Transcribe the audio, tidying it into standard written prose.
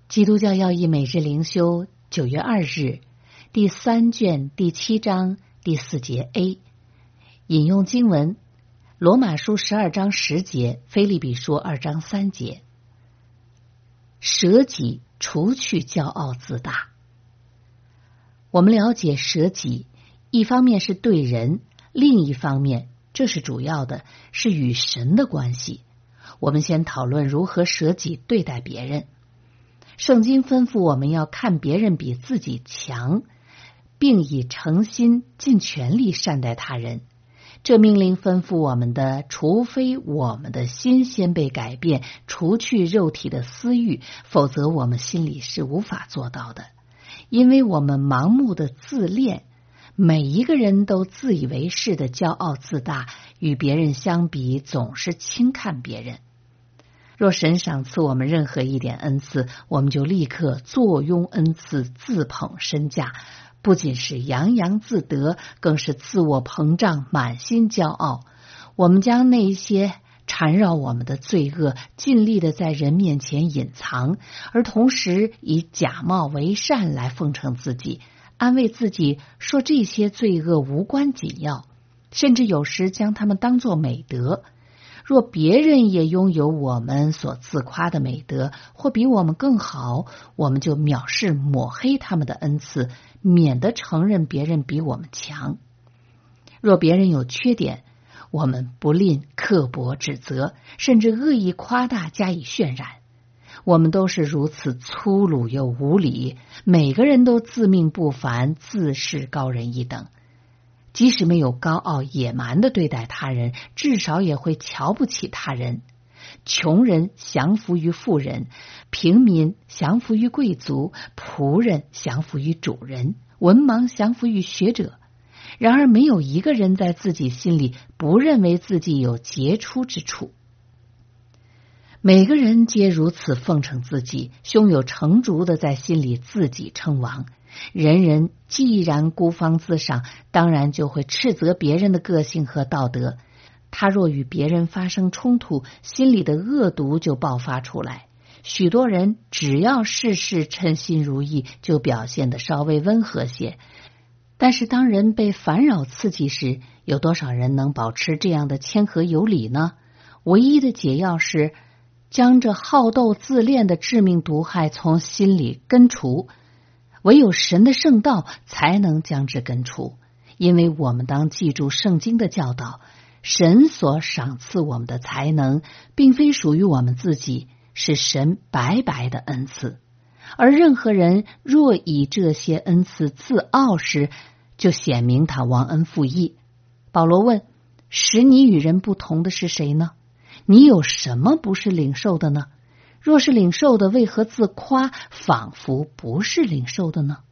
基督教要义每日灵修9月2日第3卷第7章第4节 A， 引用经文罗马书12章10节，腓立比书2章3节。舍己，除去骄傲自大。我们了解舍己，一方面是对人，另一方面，这是主要的，是与神的关系。我们先讨论如何舍己对待别人。圣经吩咐我们要看别人比自己强，并以诚心尽全力善待他人。这命令吩咐我们的，除非我们的心先被改变，除去肉体的私欲，否则我们心里是无法做到的。因为我们盲目的自恋，每一个人都自以为是的骄傲自大，与别人相比总是轻看别人。若神赏赐我们任何一点恩赐，我们就立刻坐拥恩赐，自捧身价，不仅是洋洋自得，更是自我膨胀，满心骄傲。我们将那些缠绕我们的罪恶尽力的在人面前隐藏，而同时以假冒为善来奉承自己，安慰自己说这些罪恶无关紧要，甚至有时将它们当作美德。若别人也拥有我们所自夸的美德，或比我们更好，我们就藐视抹黑他们的恩赐，免得承认别人比我们强。若别人有缺点，我们不吝刻薄指责，甚至恶意夸大加以渲染。我们都是如此粗鲁又无礼，每个人都自命不凡，自视高人一等。即使没有高傲野蛮的对待他人，至少也会瞧不起他人。穷人降服于富人，平民降服于贵族，仆人降服于主人，文盲降服于学者。然而没有一个人在自己心里不认为自己有杰出之处。每个人皆如此奉承自己，胸有成竹的在心里自己称王。人人既然孤芳自赏，当然就会斥责别人的个性和道德。他若与别人发生冲突，心里的恶毒就爆发出来。许多人只要事事称心如意，就表现得稍微温和些。但是当人被烦扰刺激时，有多少人能保持这样的谦和有礼呢？唯一的解药是将这好斗自恋的致命毒害从心里根除。唯有神的圣道才能将之根除，因为我们当记住圣经的教导，神所赏赐我们的才能并非属于我们自己，是神白白的恩赐。而任何人若以这些恩赐自傲时，就显明他忘恩负义。保罗问，使你与人不同的是谁呢？你有什么不是领受的呢？若是领受的，为何自夸，仿佛不是领受的呢？